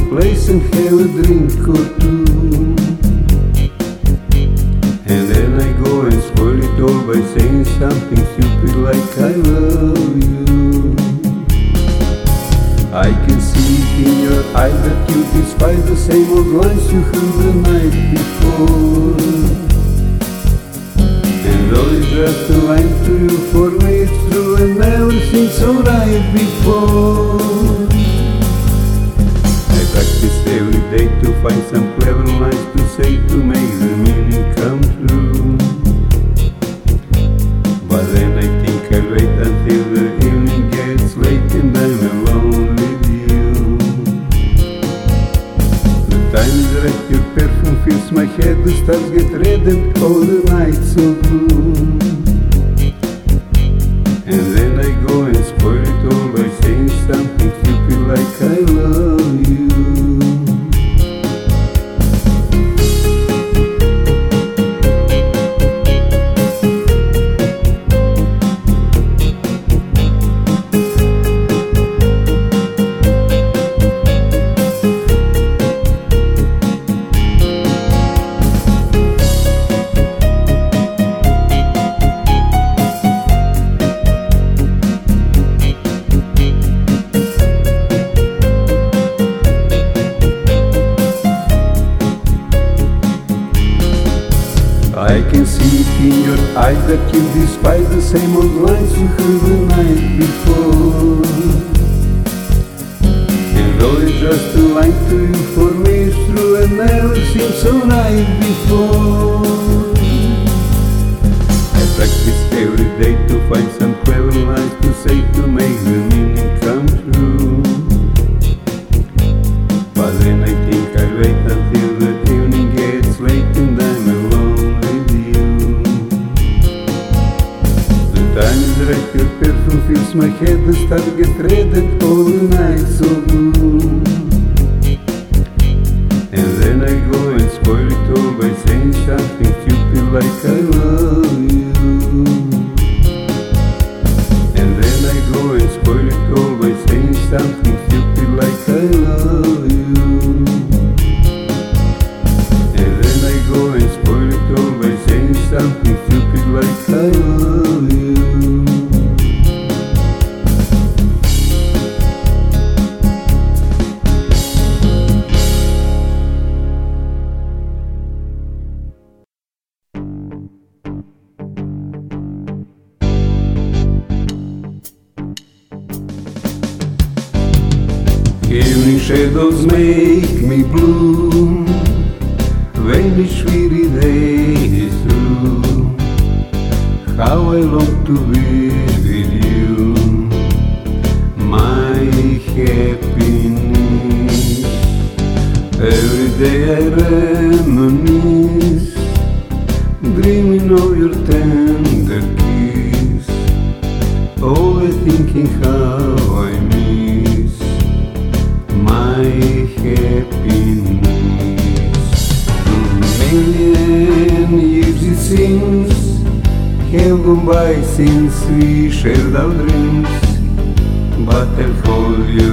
place and have a drink or two. And then I go and spoil it all by saying something stupid like I love you. I can see it in your eyes that you despise the same old lines you heard the night before. And though it's just a line to you, for me it's true and never seemed so right before. I practice every day to find some clever lines to say to make the meaning come true. But then I think I'll wait until the evening gets late and I'm alone with you. The time is right, your perfume fills my head, the stars get red and all the nights so blue. And then I go and spoil it all by saying something stupid like I love you. I can see it in your eyes that you despise the same old lines you heard the night before. And though it's just a line to you, for me it's true and never seemed so right before. I practice every day to find some clever lines to say to make the meaning come true. But then I think I'll wait until the evening gets late and I'm alone. Time is right, your perfume fills my head, the stars get red and all the nights so blue. And then I go and spoil it all by saying something stupid like I love you. And then I go and spoil it all by saying something stupid like I love you. And then I go and spoil it all by saying something stupid like I love you. Evening shadows make me blue, vanish weary days through. How I long to be with you, my happiness. Every day I reminisce, dreaming of your tender kiss, always thinking how I miss my happiness. A million years it seems have gone by since we shared our dreams, but I'll hold you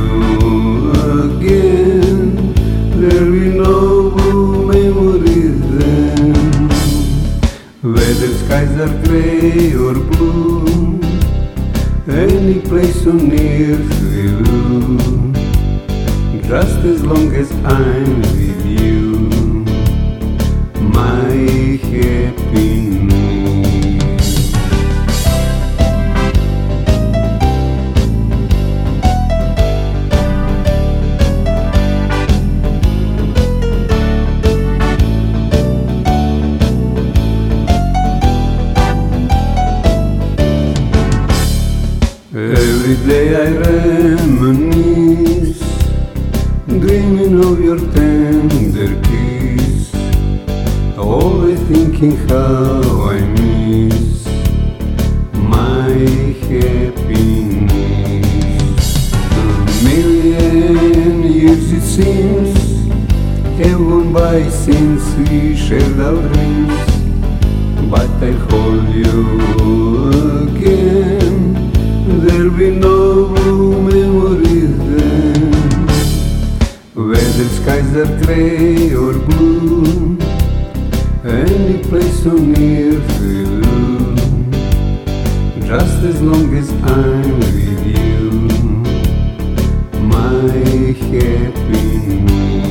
again. There'll be no blue memories then, whether skies are grey or blue, any place on earth will do, just as long as I'm with you, my happiness. Every day I reminisce, dreaming of your tender kiss, always thinking how I miss my happiness. A million years it seems have gone by since we shared our dreams, but I'll hold you again. There'll be no blue memories then, whether skies are grey or blue, any place on earth will do, just as long as I'm with you, my happiness.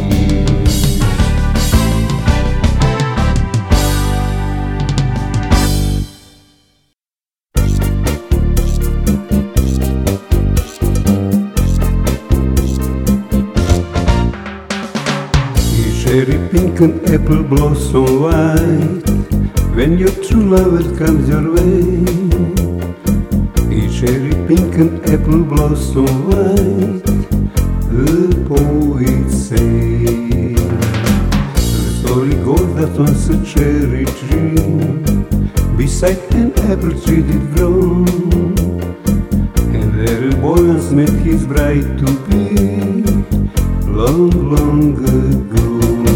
Cherry pink and apple blossom white, when your true lover comes your way. Cherry pink and apple blossom white, the poets say. The story goes that once a cherry tree beside an apple tree did grow, and there a boy once met his bride to be, long, long ago.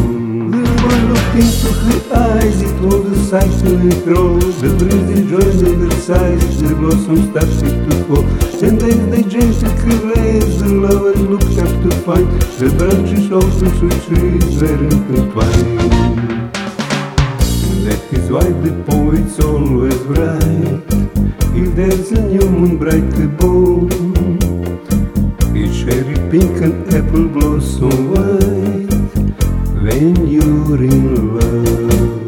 Into her eyes, it was a sight to enthrall. The breeze joined in their sides, the blossoms started to fall, and as they gently caressed, the lovers looked up to find the branches of the sweet trees were intertwined. And that is why the poets always write, if there's a new moon bright above, it's cherry pink and apple blossom white, when you're in love.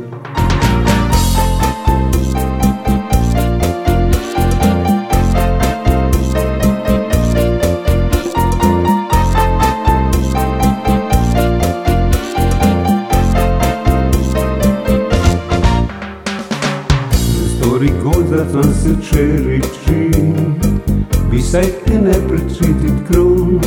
The story goes that once a cherry tree beside an apple tree did grow,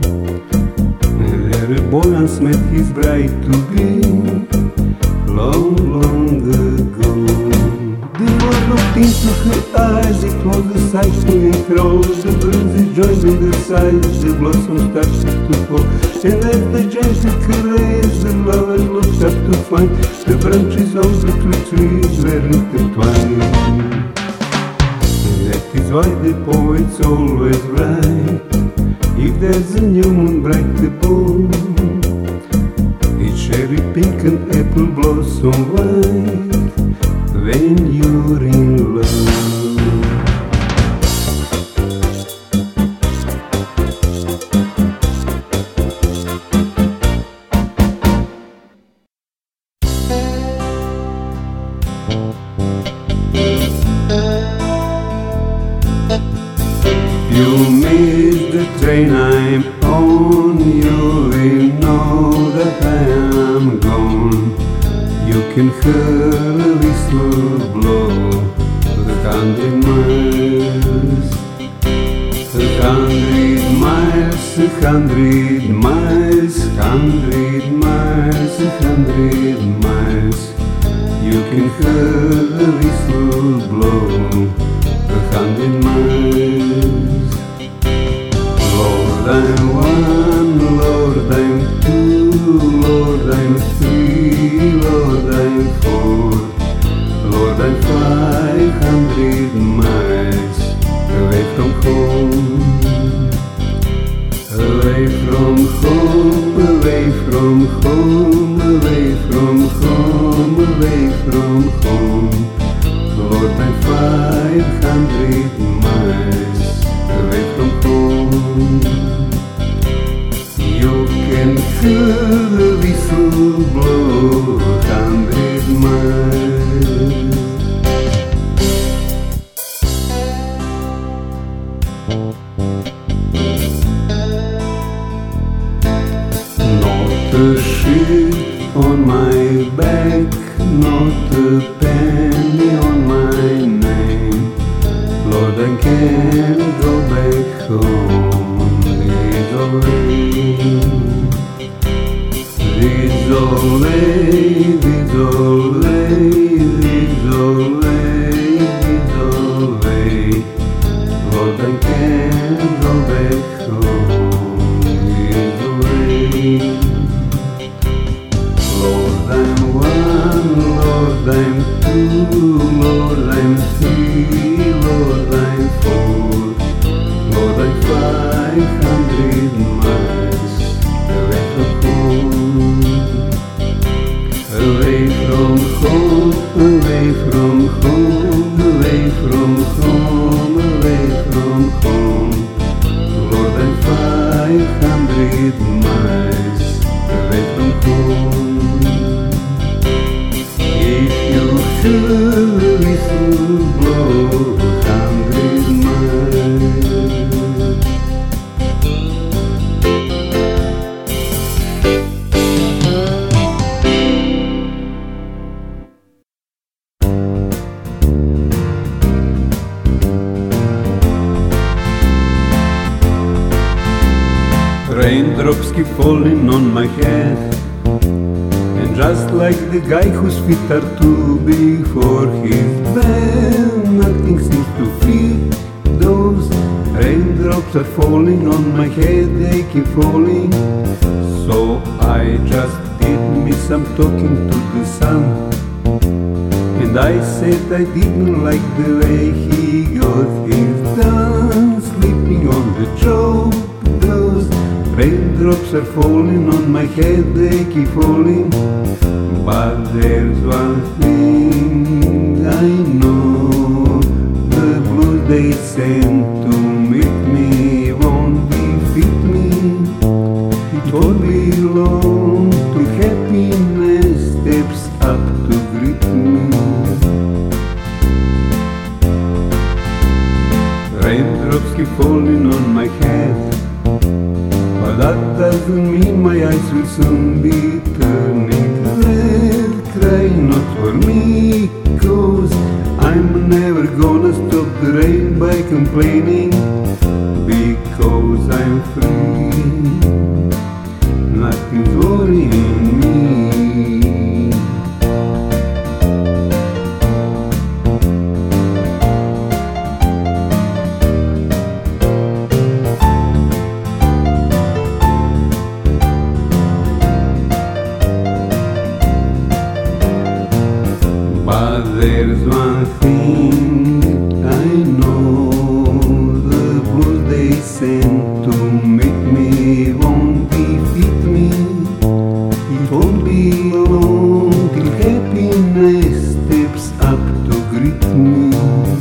a boy once met his bride to be, long, long ago. The boy looked into her eyes, it was a sight to enthrall. The breeze joined in their sides, the blossoms started to fall, and as they gently caressed, the lovers looked up to find the branches of the two trees were intertwined. And that is why the poets always write, if there's a new moon bright above, it's cherry pink and apple blossom white, when you're in love. You missed the train I'm on, you will know that I am gone. You can hear a whistle blow 100 miles, 100 miles, 100 miles, 100 miles, 100 miles. You can hear a whistle blow 100 miles. Lord, I'm one, Lord, I'm two, Lord, I'm three, Lord, I'm four, Lord, I'm 500 miles away from home, away from home, away from home, away from home, away from home. Lord, I'm 500 miles away from home. You can hear the whistle blow 100 miles. Not a sheet on my back, not a penny on my name. Lord, I can't go back home this away, this away, this away, this away, this away. Lord, I can't go back home this away. Lord, I'm one, Lord, I'm two, Lord, I'm three, Lord, I'm four, Lord, I'm 500 miles away from home. If you feel the whistle blow 100 miles, raindrops keep falling on my head, and just like the guy whose feet are too big for his bed, nothing seems to fit. Those raindrops are falling on my head, they keep falling. So I just did me some talking to the sun, and I said I didn't like the way he got things done, sleeping on the job. Those raindrops are falling on my head, they keep falling. But there's one thing I know, the blues they send to meet me won't defeat me. It won't be long till happiness steps up to greet me. Raindrops keep falling on my head, but that doesn't mean my eyes will soon be turning red. Cry not for me, 'cause I'm never gonna stop the rain by complaining, because I'm free, nothing's worrying me. But there's one thing I know, the blues they send to meet me won't defeat me. It won't be long till happiness steps up to greet me.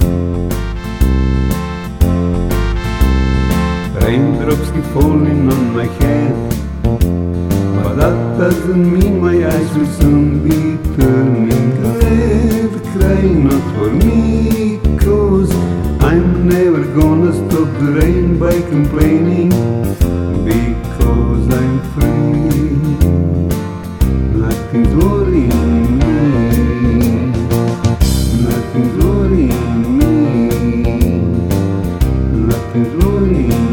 Raindrops keep falling on my head, but that doesn't mean my eyes will soon be turning red. Cry not for me, 'cause I'm never gonna stop the rain by complaining, because I'm free, nothing's worrying me, nothing's worrying me, nothing's worrying me.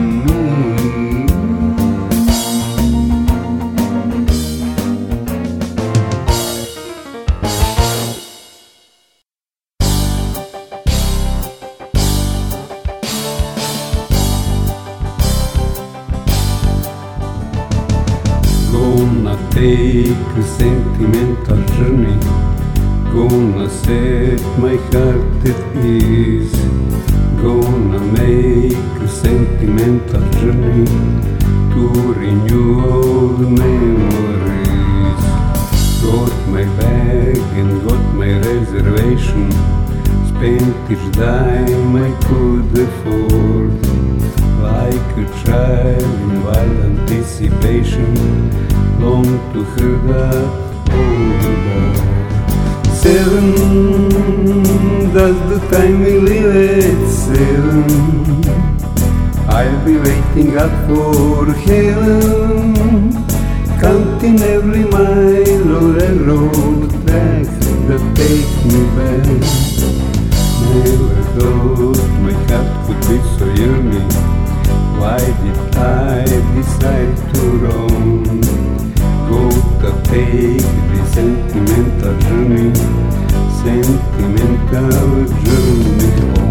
Gonna take a sentimental journey, gonna set my heart at ease, gonna make a sentimental journey to renew old memories. Got my bag and got my reservation, spent each dime I could afford, like a child in wild anticipation, long to hear that old bell. 7, that's the time we live at 7. I'll be waiting up for heaven, counting every mile or a road track that take me back. Never thought my heart could be so yearning. Why did I decide to roam? Gotta take the sentimental journey, sentimental journey home.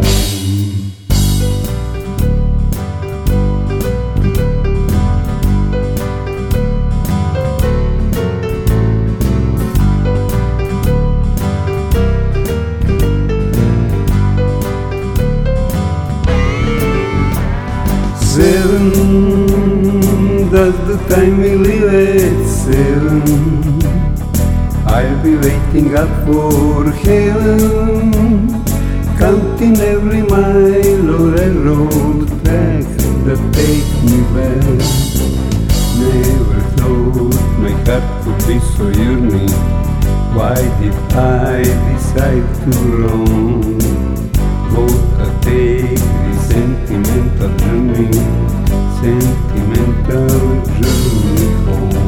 Seven, that's the time we live at 7. I'll be waiting up for heaven, counting every mile or a road track that take me back. Never thought my heart could be so yearning. Why did I decide to roam? What a take this sentimental journey, sentimental journey home.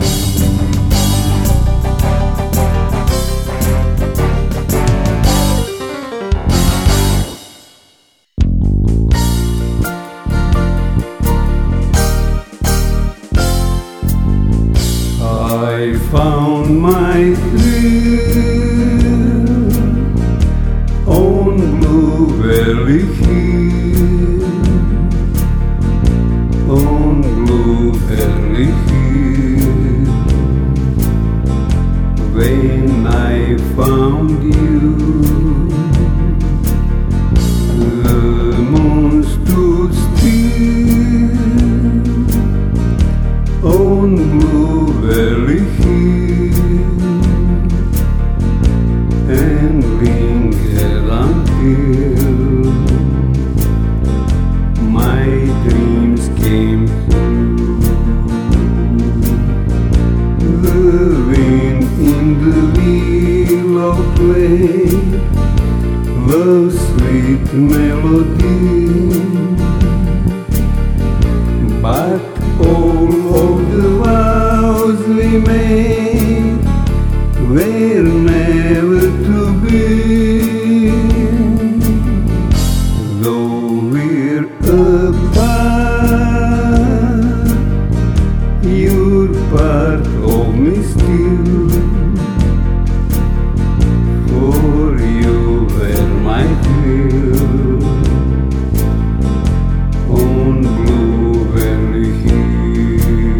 I found my thrill on Bluebelly Hill, on Bluebelly Hill. When I found you, the moon stood still on Bluebelly Hill and lingered until my dreams came true. The wind in the willow played the sweet melody, but all of the vows we made were never to be. Though we're apart, you're part of me still. For you were my thrill on Bluebelly Hill.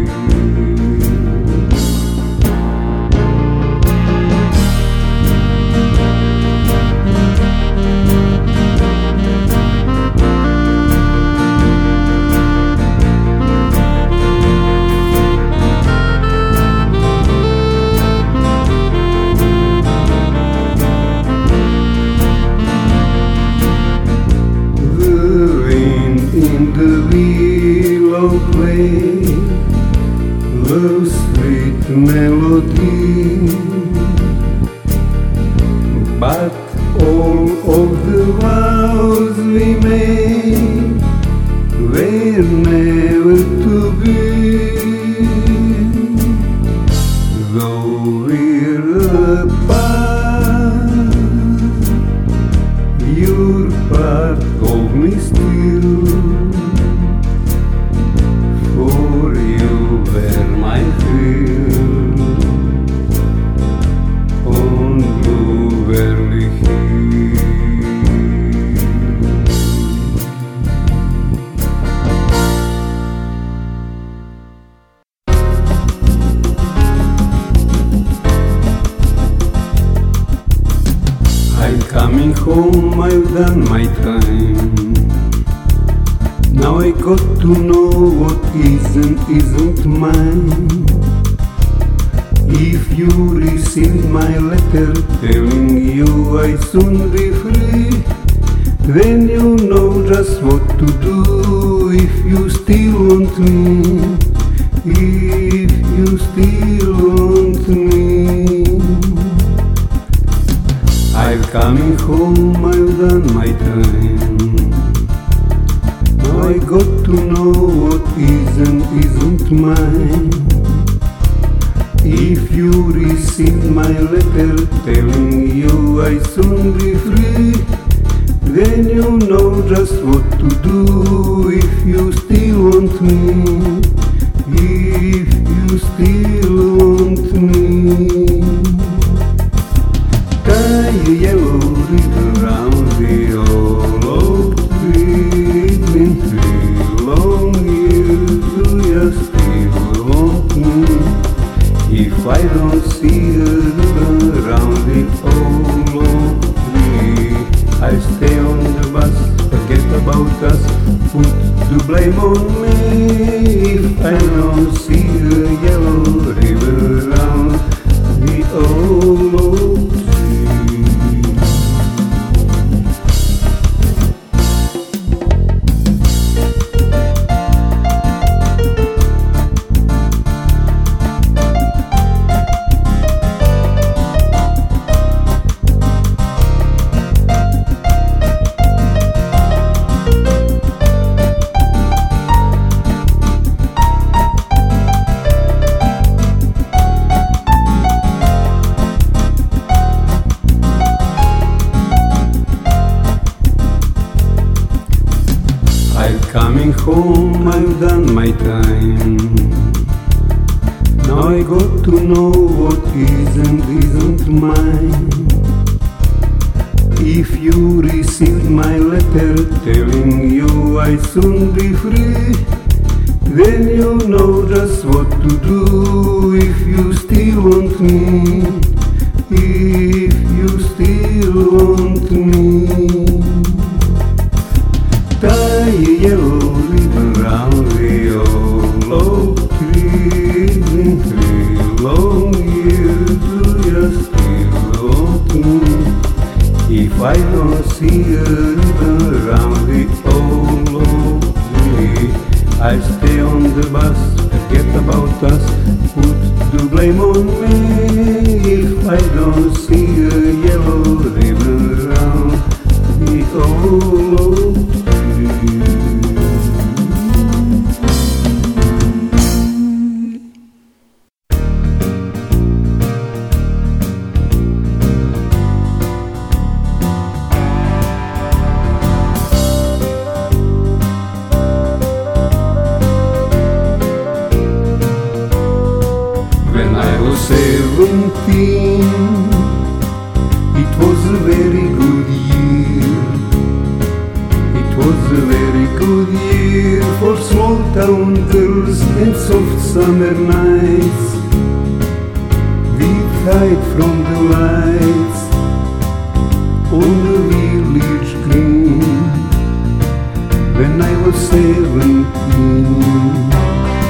In the willow played the sweet melody, but all of the vows we made were never to be. Though we're apart, you're part of me still. For you were my thrill on Bluebelly Hill. I'm coming home, I've done my time. Now I got to know what is and isn't mine. If you received my letter telling you I soon be free, then you know just what to do if you still want me, if you still want me. I'm coming home, I've done my time. Now I got to know what is and isn't mine. If you receive my letter telling you I soon be free, then you know just what to do if you still want me, if you still want me. Tie a yellow ribbon round the old oak tree. It's been 3 long years, do you still want me? If I don't see a ribbon round the old oak tree, I stay on the bus, forget about us, put the blame on me. If I don't see a yellow ribbon round the old oak tree. home, I've done my time. Now I got to know what is and isn't mine. If you received my letter telling you I'd soon be free, then you know just what to do if you still want me. If you still want me, tie a yellow ribbon round the old oak tree. In 3 long years you still want me. If I don't see a ribbon round the old oak tree, I stay on the bus, forget about us, put the blame on me. If I don't see a yellow ribbon round the old oak tree. When I was 17, it was a very good year. It was a very good year for small town girls and soft summer nights. We'd hide from the lights on the village green. When I was 17,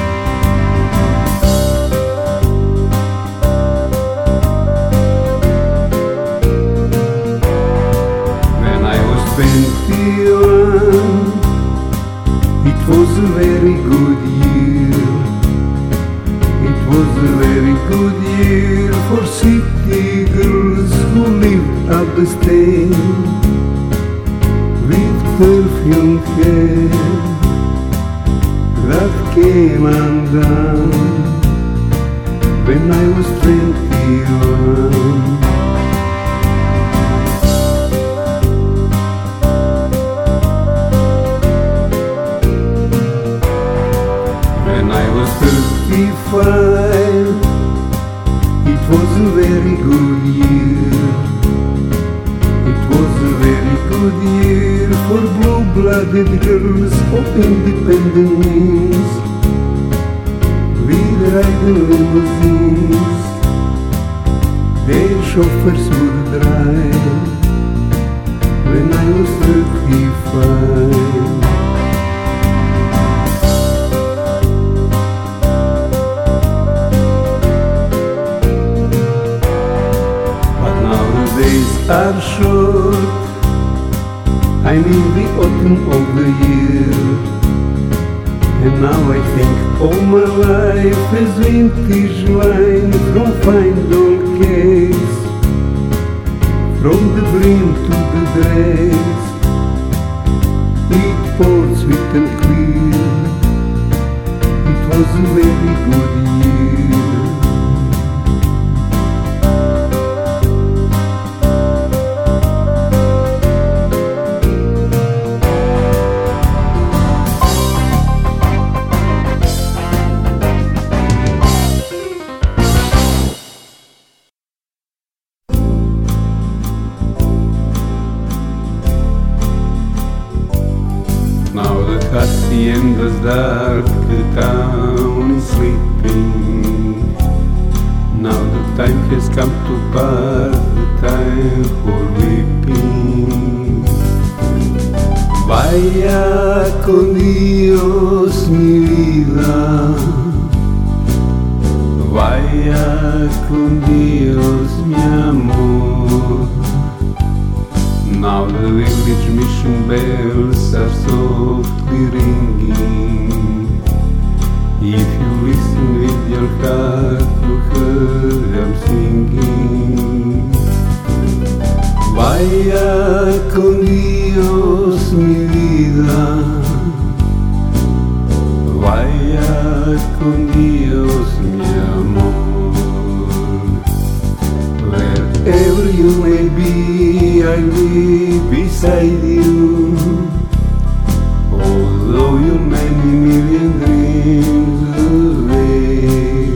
it was a very good year. It was a very good year for city girls who lived up the state with perfumed hair that came undone when I was 21. It was a very good year. It was a very good year for blue-blooded girls of independent means. We'd ride in limousines, their chauffeurs would drive. When I was 35, are short. I'm in the autumn of the year, and now I think all my life is vintage wine from fine old cakes, from the brim to the dregs. It poured sweet and clear. It was a very good year. Now the hacienda's dark, the town is sleeping. Now the time has come to part, the time for weeping. Vaya con Dios mi vida, vaya con Dios mi amor. Now the village mission bells are softly ringing. If you listen with your heart, you hear them singing. Vaya con Dios mi vida, vaya con Dios mi amor. Wherever you may be, I'll be beside you. Although you may dreams away.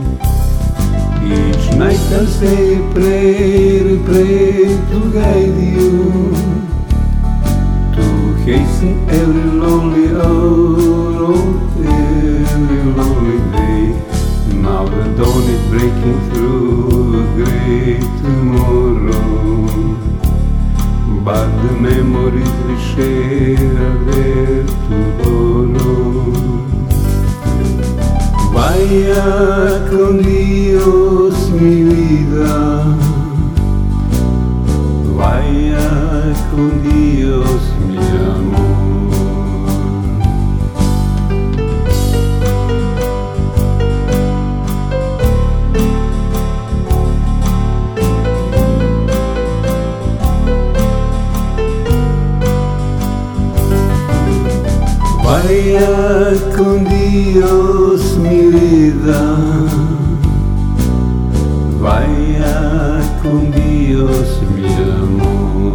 Each night I'll say a prayer to guide you, to hasten every lonely hour of every lonely day. Now the dawn is breaking through a great tomorrow, but the memories we share are there to borrow. Vaya con Dios mi vida, vaya con Dios mi amor. Vaya con Dios mi vida, vaya con Dios mi amor.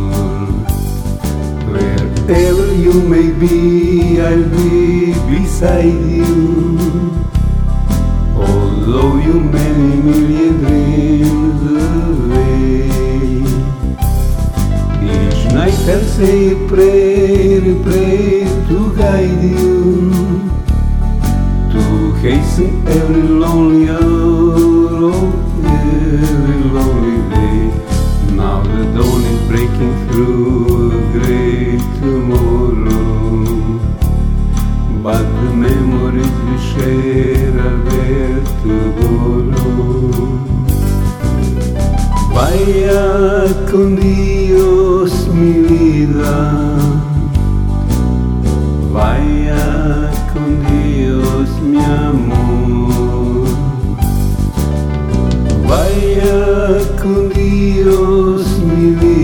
Wherever you may be, I'll be beside you, although you're many million dreams away. Each night I'll say a prayer to guide you, to hasten every lonely hour of every lonely day. Now the dawn is breaking through a great tomorrow, but the memories we share are there to borrow. Vaya con Dios mi vida, vaya con Dios mi amor, vaya con Dios mi vida.